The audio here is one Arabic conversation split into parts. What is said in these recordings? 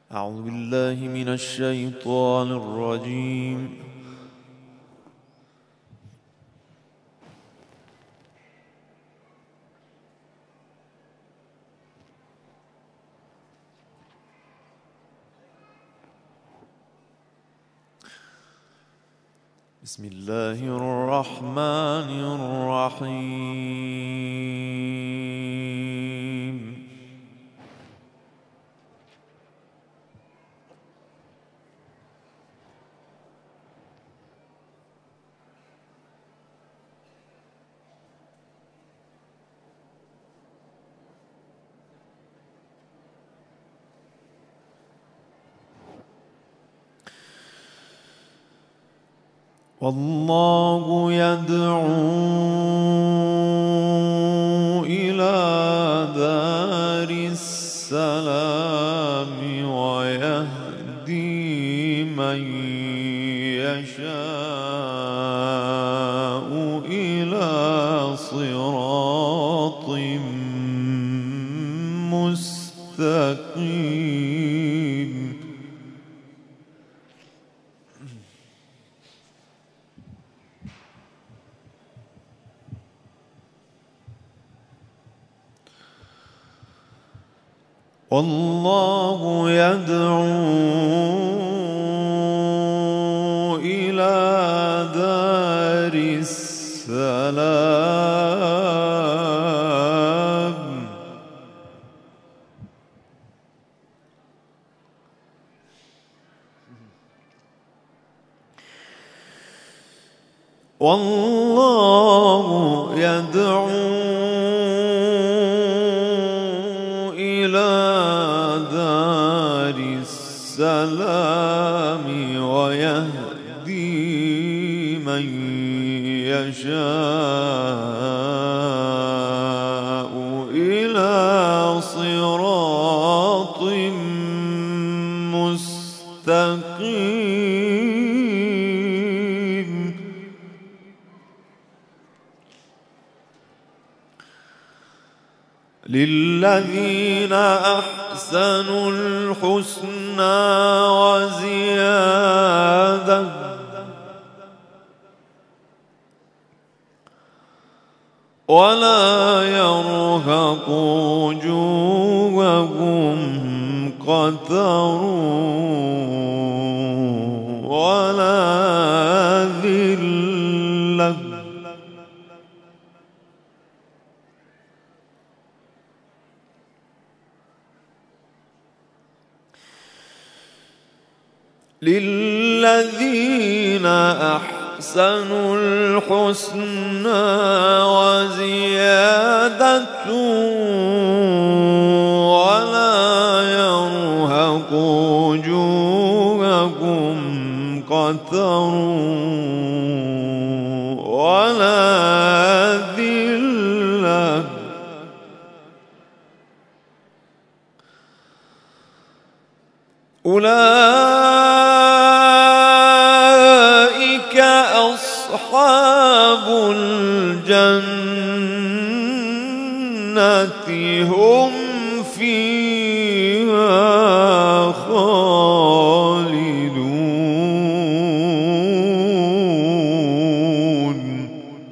أعوذ بالله من الشيطان الرجيم. بسم الله الرحمن الرحيم. والله يدعو إلى دار السلام ويهدي من يشاء إلى صراط مستقيم. والله يدعو إلى دار السلام والله يدعو إلى دار السلام ويهدي من يشاء إلى صراط مستقيم. للذين أحسنوا الحسنى وزيادة ولا يرهق وجوههم قتر ولا ذلة للذين أحسنوا الحسنى وزيادة ولا يرهق وجوههم قتر ولا ذلة أولئك أصحاب الجنة هم فيها خالدون.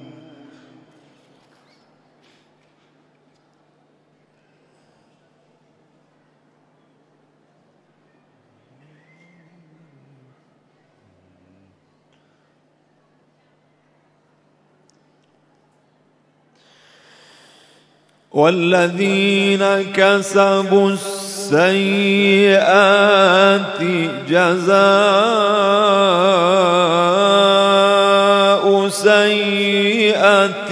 والذين كسبوا السيئات جزاء سيئة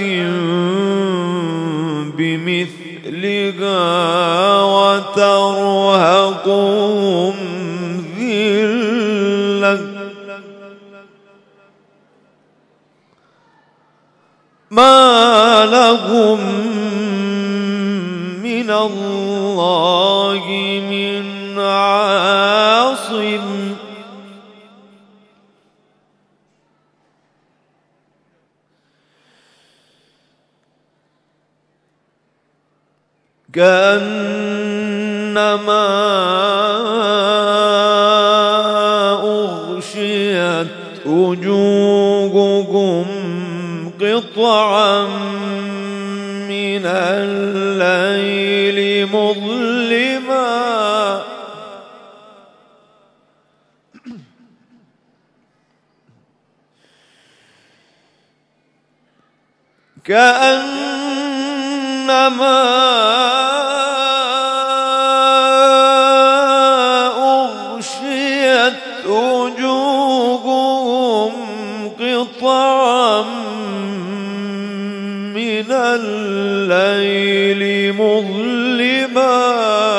بمثلها وترهقهم ذلة ما لهم من الله من عاصم كأنما قطعا من الليل مظلما كأنما أغشيت وجوههم قطعا من الليل مظلما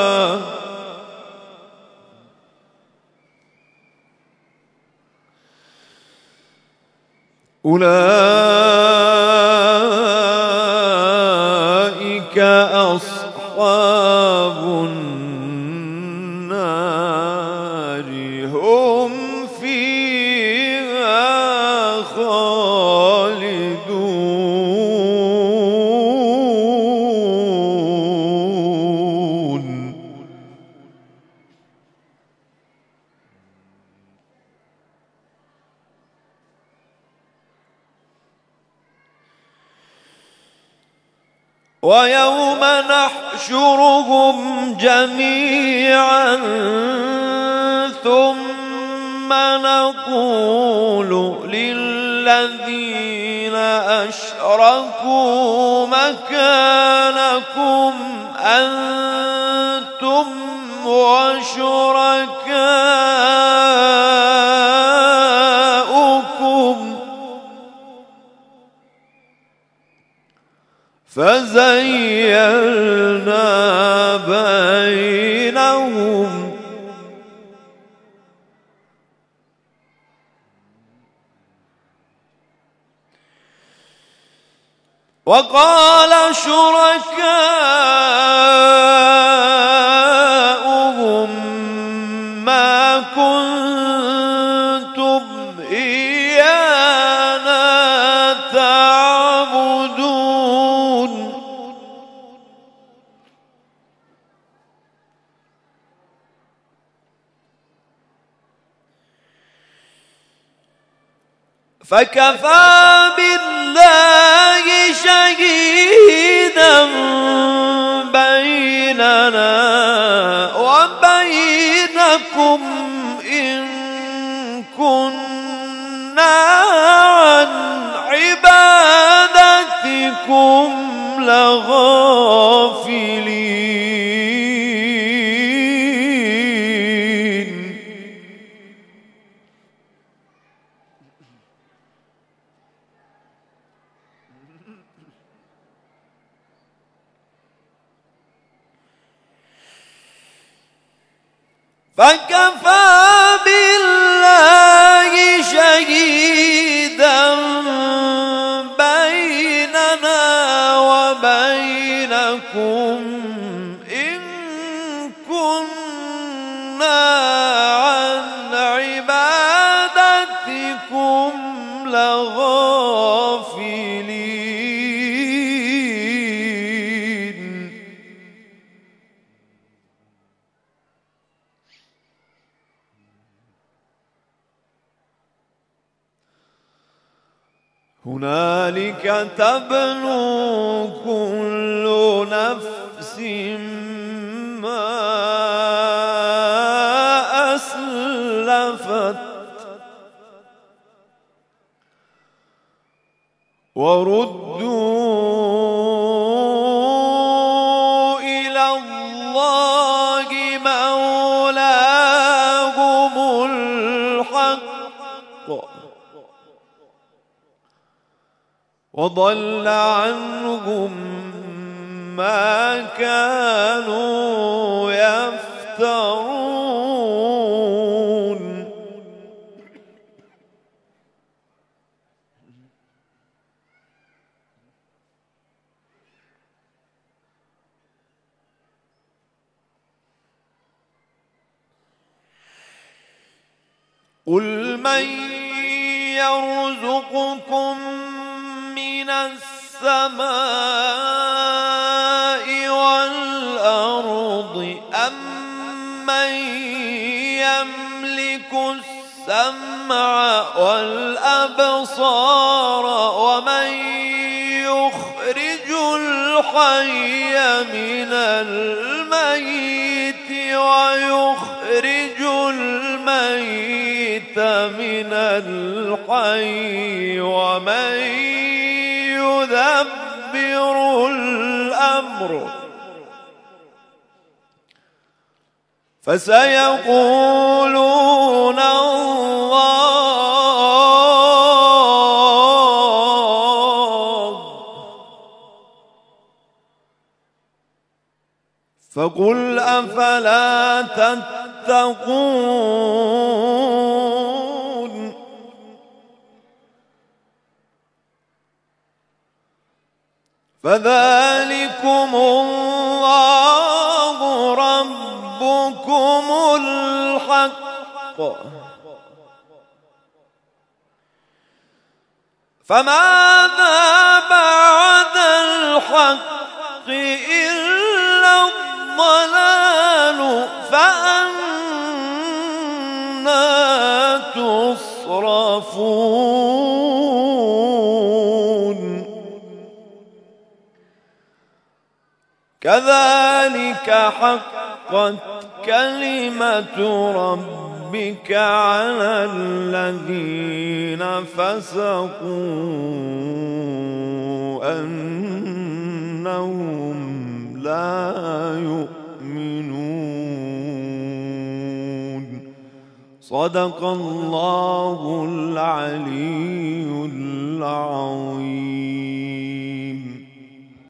أولئك أصحاب النار هم فيها خالدون ويوم نحشرهم جميعا ثم نقول للذين أشركوا مكانكم أنتم وشركاؤكم فزيّلنا بينهم وقال شركاؤهم ما كنتم إيانا تعبدون فكفى بالله شهيدا بيننا وبينكم إن كنا عن عبادتكم لغافلين فكفى بالله شهيدا بيننا وبينكم إن كنا عن عبادتكم لغافلين هنالك تبلو كل نفس ما أسلفت وردوا إلى الله مولاهم الحق وضل عنهم ما كانوا يفترون قل من يرزقكم من السماء والأرض أمن يملك السمع والأبصار ومن الحي من الميت ويخرج الميت من الحي ومن يدبر الأمر فسيقولون الله فقل أفلا تتقون فذلكم الله ربكم الحق فماذا بعد الحق إلا الضلال فأنى تصرفون كذلك حقت كلمة ربك على الذين فسقوا أنهم لا يؤمنون صدق الله العلي العظيم.